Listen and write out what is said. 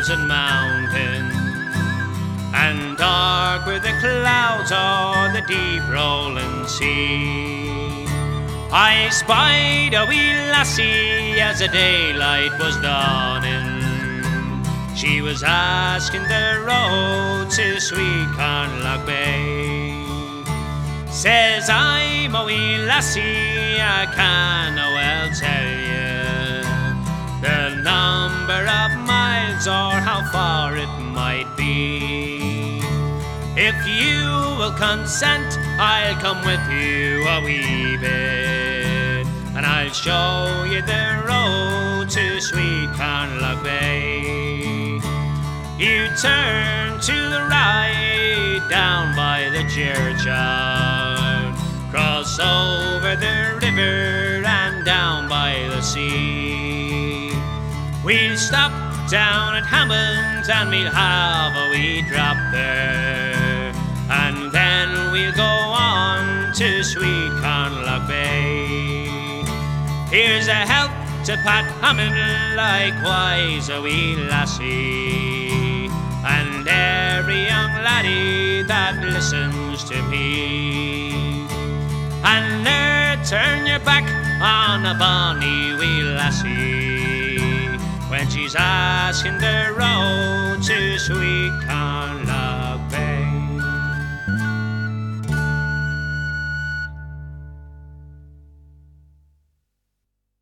hills and mountains, and dark were the clouds o'er the deep rolling sea. I spied a wee lassie as the daylight was dawning. She was asking the road to sweet Carnlough Bay. Says I'm a wee lassie, I canna well tell you the number of miles or how far it might be. If you will consent, I'll come with you a wee bit, and I'll show you the road to sweet Carnlough Bay. You turn to the right down by the churchyard, cross over the river and down by the sea. We'll stop down at Hammond's and we'll have a wee drop there, and then we'll go on to sweet Carnlough Bay. Here's a health to Pat Hammond, likewise a wee lassie, and every young laddie that listens to me. And ne'er turn your back on a bonny wee lassie when she's asking the road to sweet Carnlough.